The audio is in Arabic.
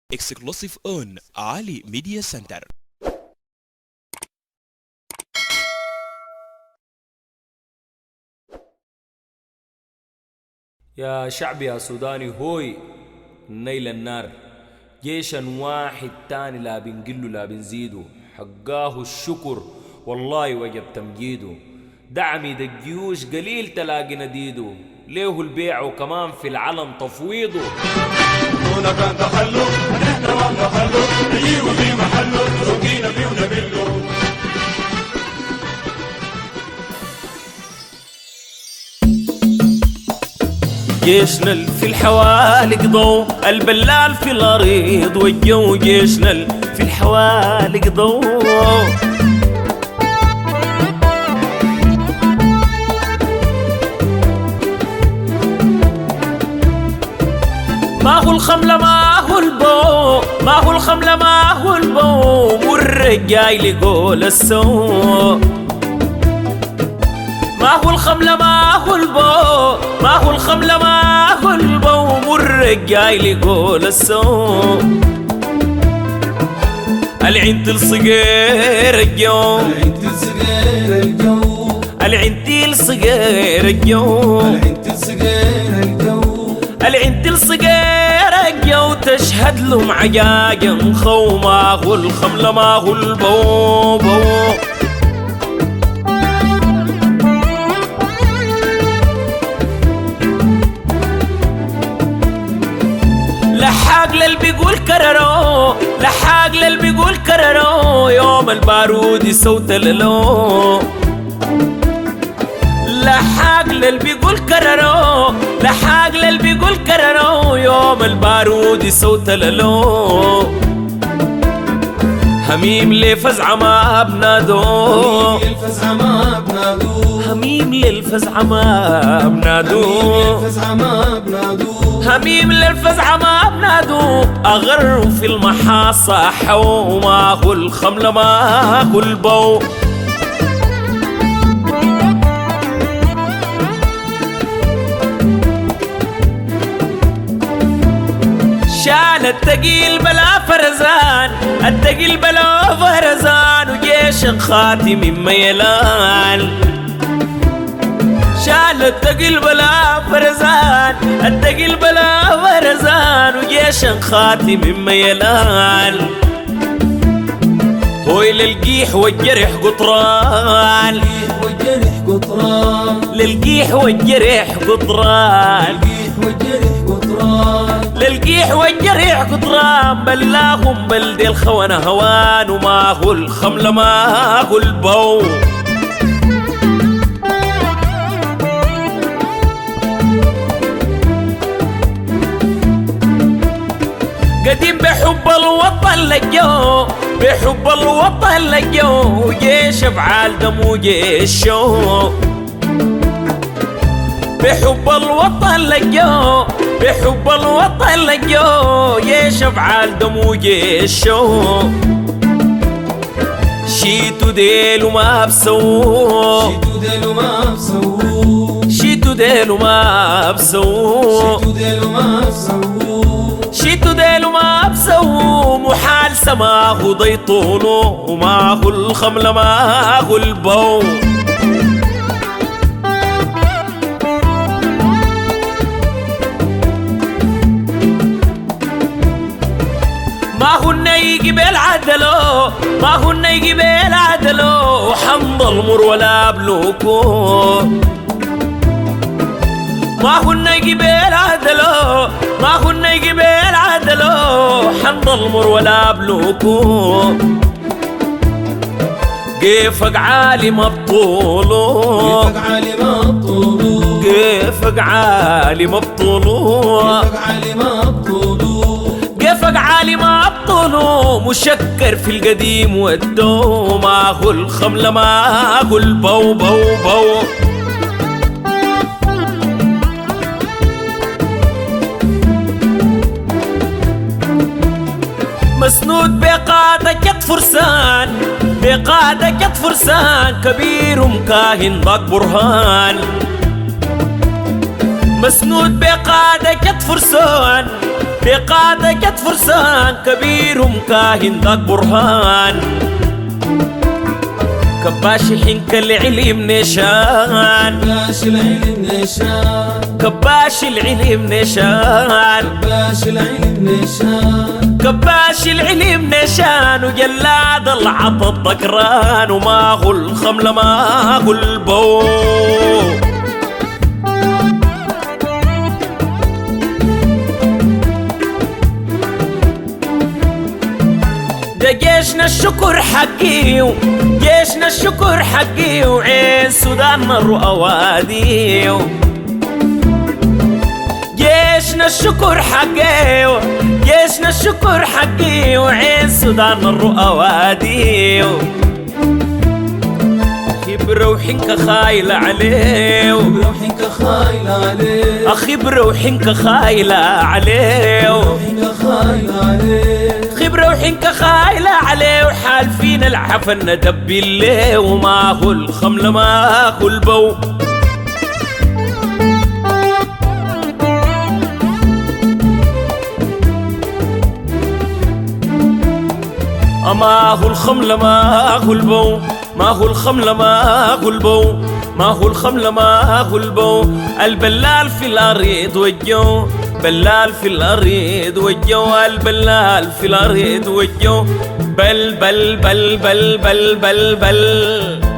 Exclusive on Ali Media Center. يا شعب يا سوداني هوي نيل النار جيشا واحد تاني لا بنقله لا بنزيده حقاه الشكر والله وجب تمجيده دعمي دا الجيوش قليل تلاقي نديده ليه البيع وكمان في العلن تفويضه دون كان تخلف نحن ما نخلف نجيبه في محله سوقينا فيه ونبله جيشنا في الحوالق ضو البلال في الأريض والجو جيشنا في الحوالق ضو ما هو الخملة ما هو البو ما هو الخملة ما هو البو والرجاي لقول السوق ما هو الخملة ما هو البو ما هو الخملة ما هو البو والرجاي لقول السوق العنتل صغير الجو العنتل صغير الجو العنتل صغير الجو العنتل صغير الجو العنتل صغير الجو تشهد له معجاجا خو ما هو الخملة ما هو البو بو لحاق للي بيقول كررو لحاق للي بيقول كررو يوم البارود يسوت للو لحاق للي بيقول كررو لحاق للي بيقول كررو يوم البارود يسوت للو هميم لفزعة ما بنادو الفزعة ما بنادو هميم للفزعة ما بنادو الفزعة ما بنادو هميم للفزعة ما بنادو أغر في المحاصة حو ما هو الخملة ما هو البو شال التقيل بلا فرزان التقيل بلا فرزان وجيش خاتم ميلان شال التقيل بلا فرزان التقيل بلا فرزان وجيش خاتم ميلان هوي للقيح والجرح قطران والجرح قطران للقيح والجرح قطران القيح والجرح قطران للقيح والجريح قطران بلاهم بلد الخونة هوان وما هو الخملة ما هو البو قديم بحب الوطن لجو بحب الوطن لجو جيش افعال دمو جيش شو بحب الوطن لجو بحب الوطن لجو جيش افعال دمو جيش شو شيتو ديلو ما بسوو شيتو ديلو ما بسوو شيتو ديلو ما بسوو شيتو ديلو ما بسوو شيتو ديلو ما بسوو محال سماه ضيطونو وما هو الخملة ما هو البو ما هو النيجي بالعدلو ما هو النيجي بالعدلو حمض المر ولا بلوكو ما هو النيجي بالعدلو ما هو النيجي بالعدلو حمض المر ولا بلوكو كيفك عالي مبطولو كيفك عالي مبطولو كيفك عالي مبطولو كيفك عالي مبطولو كيفك عالي ما ابطلو مشكر في القديم والدو ما هو الخملة ما هو البو بو بو مسنود بقادة فرسان بقادة فرسان كبير مكاهن ضاق برهان مسنود بقادة فرسان بقادة جت فرسان كبيرهم كاهن ذاك برهان كباش حنك العلم نشان كباش العلم نشان كباش العلم نشان كباش العلم نشان كباش العلم نشان وجلاد العطا الذكران وما هو الخمل ما هو البو ده جيشنا الشكر حقي جيشنا الشكر حقي وعين سودان الرؤوادي جيشنا الشكر حقي جيشنا الشكر حقي وعين سودان الرؤوادي بروحك خايلة عليه بروحك خايلة عليه أخي بروحك خايلة عليه بروحك خايلة عليه بروحك خايلة عليه وحال فينا العفن ندبي الليه وما هو الخمل ما هو البو ما هو الخمل ما هو البو ما هو الخمل ما هو البو ما هو الخمل ما هو البو البلال في الأريد والجو بلال في الأريد والجو البلال في الأريد والجو بل بل بل بل بل بل بل